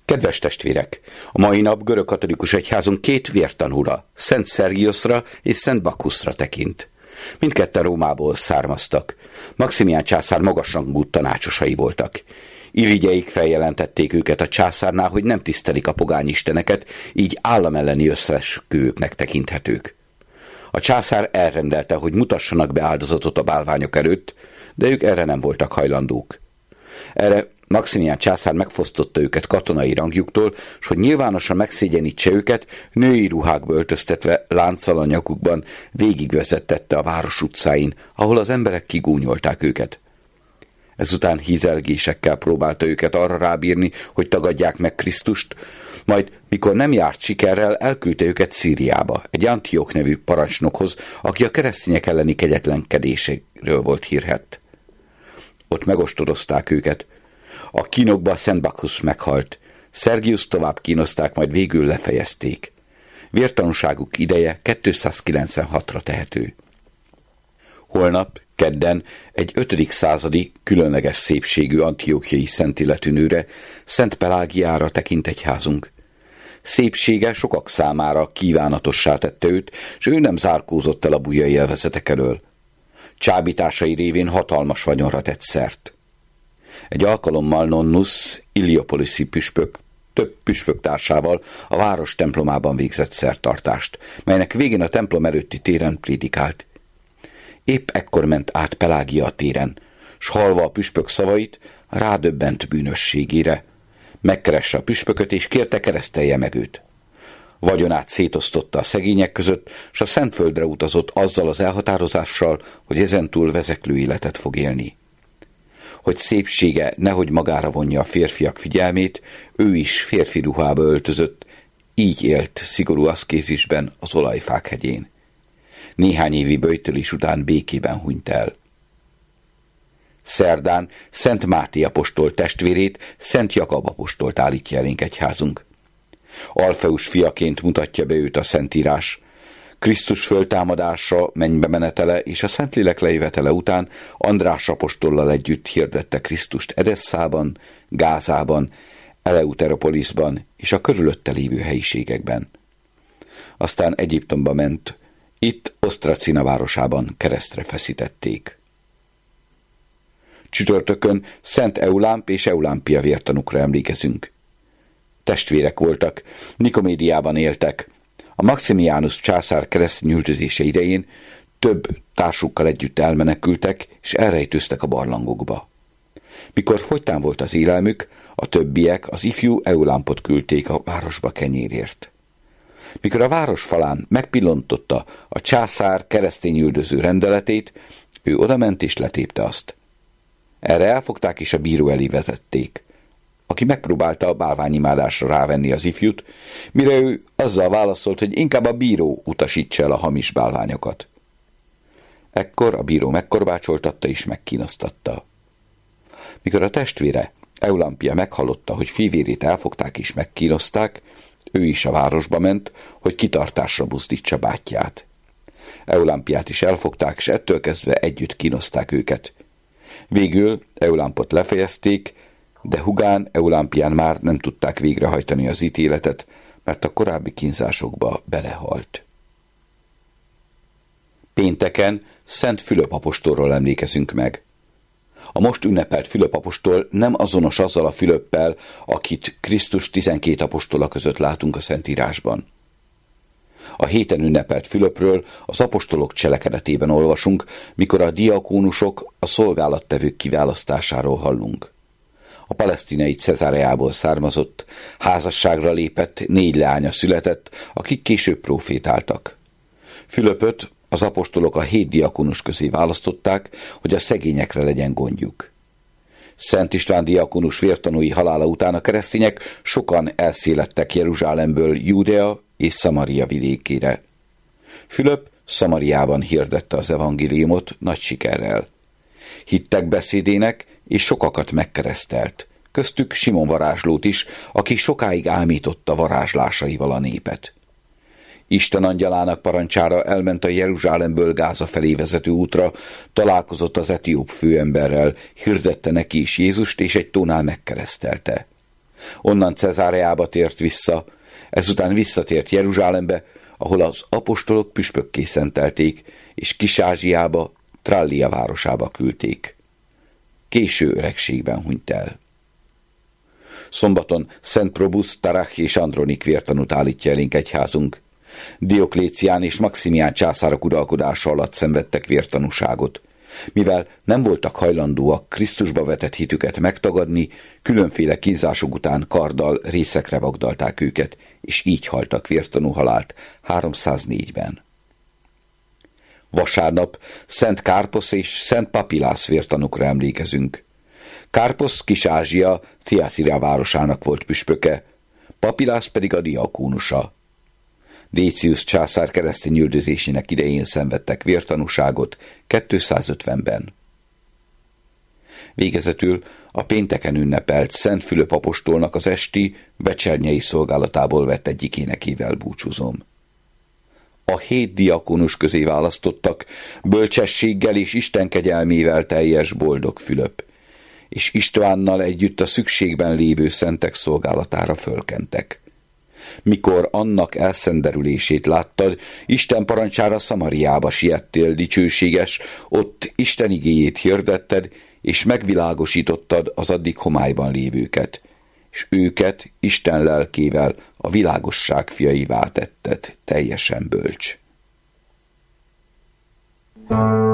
Kedves testvérek! A mai nap görögkatolikus egyházunk két vértanúra, Szent Szergiuszra és Szent Bakkuszra tekint. Mindketten Rómából származtak. Maximián császár magasrangú tanácsosai voltak. Irigyeik feljelentették őket a császárnál, hogy nem tisztelik a pogányisteneket, így államelleni összeesküvőknek tekinthetők. A császár elrendelte, hogy mutassanak be áldozatot a bálványok előtt, de ők erre nem voltak hajlandók. Erre Maximián császár megfosztotta őket katonai rangjuktól, s hogy nyilvánosan megszégyenítse őket, női ruhákba öltöztetve lánccal a nyakukban végigvezettette a város utcáin, ahol az emberek kigúnyolták őket. Ezután hízelgésekkel próbálta őket arra rábírni, hogy tagadják meg Krisztust, majd, mikor nem járt sikerrel, elküldte őket Szíriába, egy Antiok nevű parancsnokhoz, aki a keresztények elleni kegyetlenkedéséről volt hírhedt. Ott megostorozták őket. A kínokba Szent Bakkusz meghalt. Szergiuszt tovább kínozták, majd végül lefejezték. Vértanúságuk ideje 296-ra tehető. Holnap, kedden, egy 5. századi, különleges szépségű antiochiai szentilletű nőre, Szent Pelágiára tekint egyházunk. Szépsége sokak számára kívánatossá tette őt, s ő nem zárkózott el a bujjai élvezetek elől. Csábításai révén hatalmas vagyonra tett szert. Egy alkalommal Nonnus, Iliopoliszi püspök, több püspöktársával a város templomában végzett szertartást, melynek végén a templom előtti téren prédikált. Épp ekkor ment át Pelágia a téren, s hallva a püspök szavait, rádöbbent bűnösségére. Megkeresse a püspököt, és kérte, keresztelje meg őt. Vagyonát szétosztotta a szegények között, s a Szentföldre utazott azzal az elhatározással, hogy ezentúl vezeklő életet fog élni. Hogy szépsége nehogy magára vonja a férfiak figyelmét, ő is férfi ruhába öltözött, így élt szigorú aszkézisben az Olajfák hegyén. Néhány évi böjtölés után békében hunyt el. Szerdán Szent Máté apostol testvérét, Szent Jakab apostolt állítja elénk egyházunk. Alfeus fiaként mutatja be őt a Szentírás. Krisztus föltámadása, mennybe menetele és a Szentlélek lejövetele után András apostollal együtt hirdette Krisztust Edesszában, Gázában, Eleuteropoliszban és a körülötte lévő helyiségekben. Aztán Egyiptomba ment, itt Osztracina városában keresztre feszítették. Csütörtökön Szent Eulámp és Eulámpia vértanúkra emlékezünk. Testvérek voltak, Nikomédiában éltek. A Maximiánus császár keresztény üldözése idején több társukkal együtt elmenekültek, és elrejtőztek a barlangokba. Mikor fogytán volt az élelmük, a többiek az ifjú Eulámpot küldték a városba kenyérért. Mikor a város falán megpillantotta a császár keresztény üldöző rendeletét, ő odament és letépte azt. Erre elfogták és a bíró elé vezették, aki megpróbálta a bálványimádásra rávenni az ifjút, mire ő azzal válaszolt, hogy inkább a bíró utasítsa el a hamis bálványokat. Ekkor a bíró megkorbácsoltatta és megkínoztatta. Mikor a testvére, Eulámpia meghallotta, hogy fivérét elfogták és megkínozták, ő is a városba ment, hogy kitartásra buzdítsa bátyját. Eulámpiát is elfogták, és ettől kezdve együtt kínozták őket. Végül Eulámpot lefejezték, de hugán, Eulámpián már nem tudták végrehajtani az ítéletet, mert a korábbi kínzásokba belehalt. Pénteken Szent Fülöp apostolról emlékezünk meg. A most ünnepelt Fülöp apostol nem azonos azzal a Fülöppel, akit Krisztus 12 apostola között látunk a Szentírásban. A héten ünnepelt Fülöpről az apostolok cselekedetében olvasunk, mikor a diakónusok, a szolgálattevők kiválasztásáról hallunk. A palesztinai Cezáreából származott, házasságra lépett, 4 leánya született, akik később profétáltak. Fülöpöt az apostolok a 7 diakonus közé választották, hogy a szegényekre legyen gondjuk. Szent István diakonus vértanúi halála után a keresztények sokan elszéledtek Jeruzsálemből Júdea és Szamaria vidékére. Fülöp Szamariában hirdette az evangéliumot nagy sikerrel. Hittek beszédének, és sokakat megkeresztelt, köztük Simon varázslót is, aki sokáig ámította varázslásaival a népet. Isten angyalának parancsára elment a Jeruzsálemből Gáza felé vezető útra, találkozott az etióp főemberrel, hirdette neki is Jézust, és egy tónál megkeresztelte. Onnan Cezáreába tért vissza, ezután visszatért Jeruzsálembe, ahol az apostolok püspökké szentelték, és Kis-Ázsiába, Trallia városába küldték. Késő öregségben hunyt el. Szombaton Szent Probusz, Tarach és Andronik vértanút állítja elénk egyházunk. Dioklécián és Maximián császárok uralkodása alatt szenvedtek vértanúságot. Mivel nem voltak hajlandóak Krisztusba vetett hitüket megtagadni, különféle kínzások után karddal részekre vagdalták őket, és így haltak vértanú halált 304-ben. Vasárnap Szent Kárposz és Szent Papilász vértanúkra emlékezünk. Kárposz Kis-Ázsia Thiatira városának volt püspöke, Papilász pedig a diakónusa. Décius császár keresztény üldözésének idején szenvedtek vértanúságot 250-ben. Végezetül a pénteken ünnepelt Szent Fülöp apostolnak az esti becsernyei szolgálatából vett egyik énekével búcsúzom. A 7 diakónus közé választottak bölcsességgel és Isten kegyelmével teljes boldog Fülöp, és Istvánnal együtt a szükségben lévő szentek szolgálatára fölkentek. Mikor annak elszenderülését láttad, Isten parancsára Szamariába siettél, dicsőséges, ott Isten igéjét hirdetted, és megvilágosítottad az addig homályban lévőket, és őket Isten lelkével a világosság fiaivá tetted, teljesen bölcs.